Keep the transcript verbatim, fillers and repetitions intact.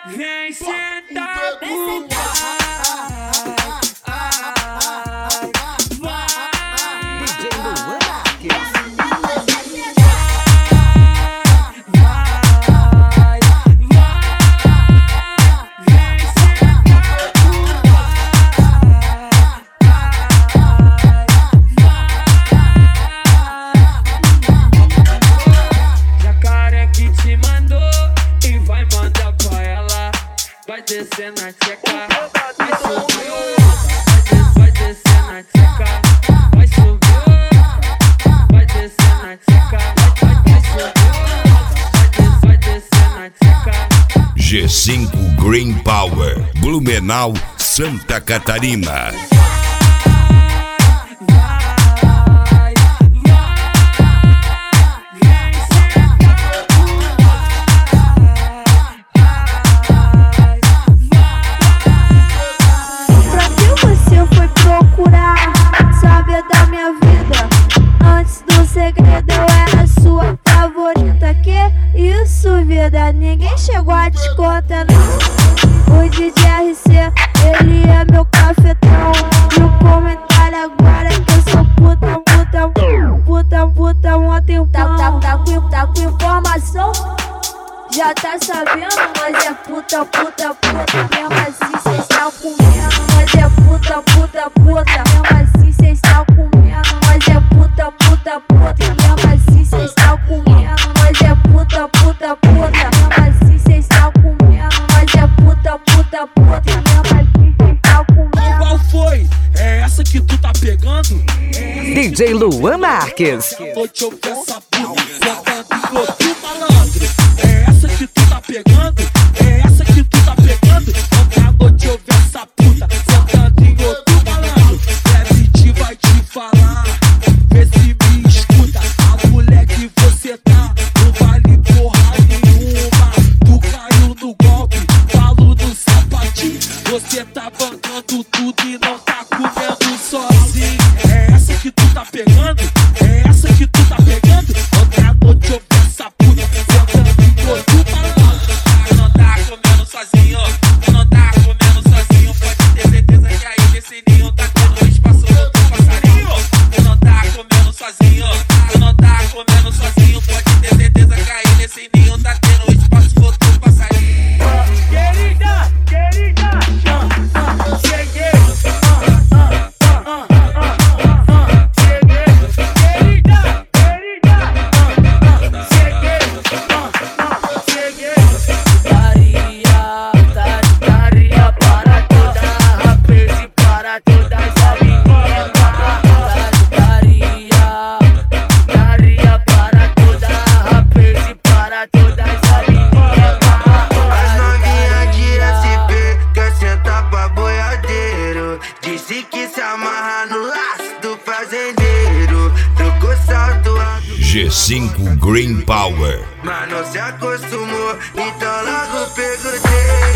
Vem sentar pro pai. Vai descer na tcheca, vai subir, vai descer na tcheca, vai subir, vai descer na tcheca, vai subir, vai descer na tcheca. G cinco Green Power, Blumenau, Santa Catarina. Ninguém chegou a te contar, não. O D J R C, ele é meu cafetão. E o comentário agora é que eu sou putão, putão, putão, putão. Ontem um tá, tá, tá, com, tá com informação. Já tá sabendo, mas é puta, puta, puta. Mesmo assim cês estão comendo, mas é puta, puta, puta. Mesmo assim cês estão comendo, mas é puta, puta, puta. Mesmo assim cês estão comendo, mas é puta, puta, puta. Mesmo assim cês estão comendo, mas é puta, puta, puta. Mesmo assim cês estão comendo. Qual foi? É essa que tu tá pegando? É D J Luan Marques. vou te ouvir essa puta, botando outro malandro. É essa que tu tá pegando? É essa que tu tá pegando? Ontem à noite eu vi essa puta, sentando em outro malandro. Deve vai te falar, vê se me escuta. A mulher que você tá, não vale porra nenhuma. Tu caiu no golpe, falo no sapatinho. Você tá bancando tudo e não tá comendo sozinho. É essa que tu tá pegando? É essa que tu tá pegando? Ontem à noite eu vi essa puta, sentando em outro malandro. Tu não tá comendo sozinho, tu não tá comendo sozinho. Pode ter certeza que aí nesse ninho tá tendo espaço outro passarinho. Tu não tá comendo sozinho, tu não tá comendo sozinho. Pode ter certeza que aí nesse ninho tá tendo espaço outro passarinho. Querida, querida, cheguei. Disse que se amarra no laço do fazendeiro. Trocou salto alto. G cinco Green Power. Mas não se acostumou, então logo pegou dele.